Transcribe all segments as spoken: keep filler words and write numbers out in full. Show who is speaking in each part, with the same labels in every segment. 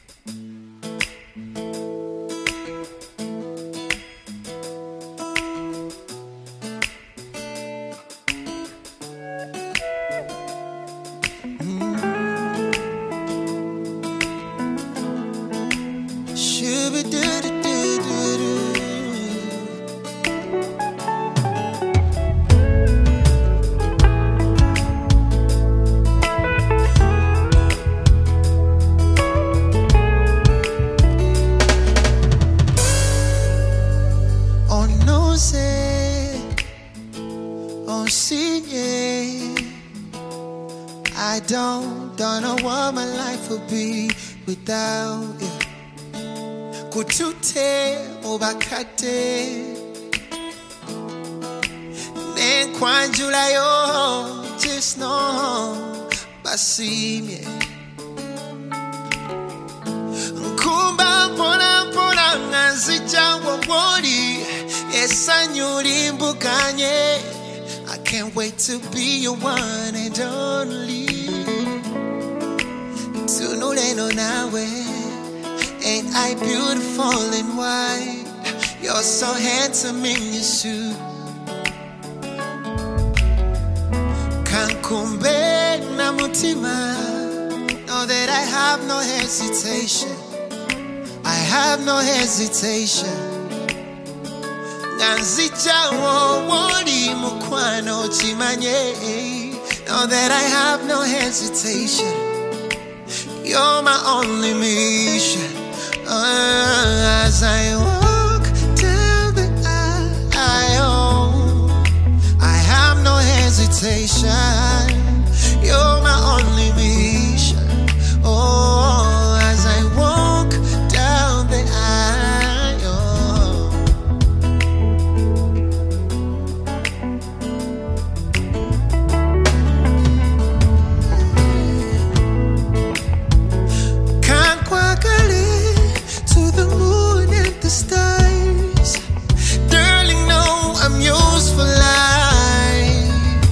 Speaker 1: I don't, don't know what my life would be without you. Kutute obakate Nenkwanjula yo just no basimye Nkumba pona pona nganzija wawori Esanyuri mbukanye I can't wait to be your one and only. Tunuleno nawe, ain't I beautiful in white? You're so handsome in your suit. Kankumbe na mutima, know that I have no hesitation. I have no hesitation. Nanzija wawori mukwano chimanye. Know that I have no hesitation. You're my only mission. uh, As I walk down the aisle, I have no hesitation. You're my only mission. Oh, as I walk down the stars, darling, no, I'm yours for life.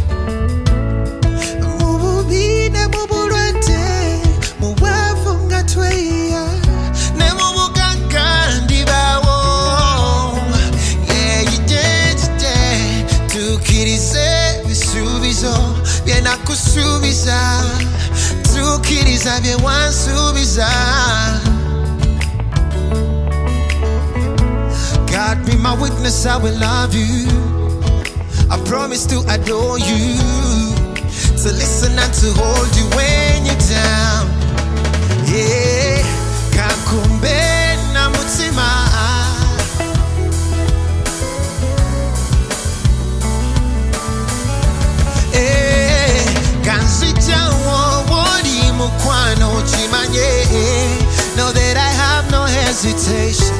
Speaker 1: Mububina mubulwate, muwafunga tweya, ne mubugangandi bawo. Yeah, you did, you did. Tukirize bisubizo, byena kusubiza. Tukiriza bye wansubiza. God be my witness, I will love you. I promise to adore you, to listen and to hold you when you're down. Yeah, Kankumbe na mutima. Eh, Kanzija wawori mukwano chimanye. Know that I have no hesitation.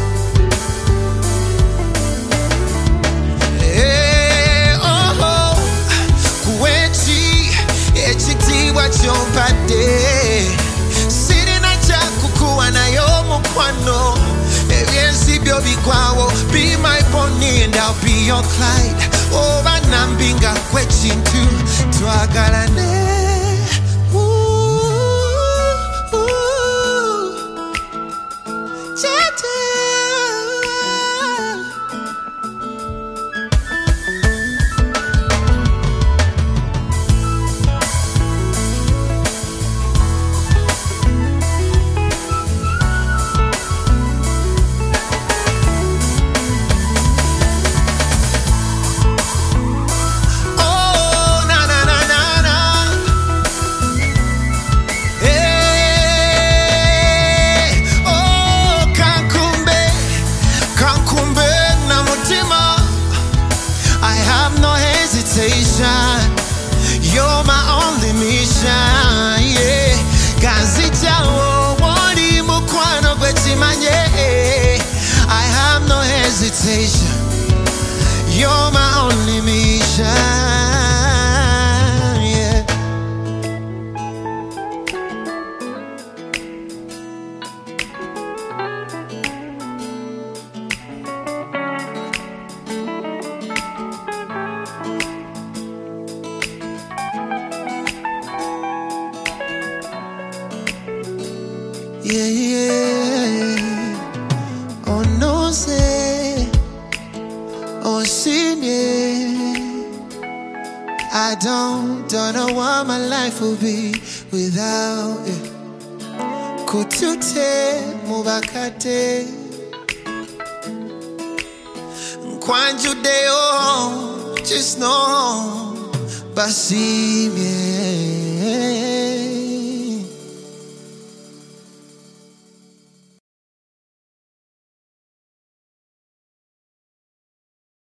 Speaker 1: Sitting at Jakuku and I almost kwano. Eviensi biobi kwawo. Be my pony and I'll be your Clyde. Oh, banambinga kwechintu twagalane. Ooh, ooh, chete. You're my only mission, yeah. Kanzija wawori mukwano gwechimanye. I have no hesitation. You're my only mission, yeah. Yeah, yeah. I don't, don't know what my life will be without you. Kutute mubakate Kwanju deo, just know Basimye